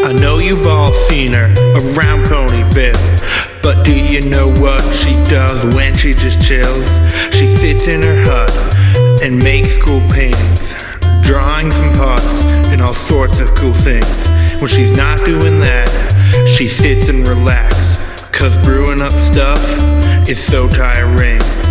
I know you've all seen her around Ponyville, but do you know what she does when she just chills? She sits in her hut and makes cool paintings, drawings and pots and all sorts of cool things. When she's not doing that, she sits and relaxes, 'cause brewing up stuff is so tiring.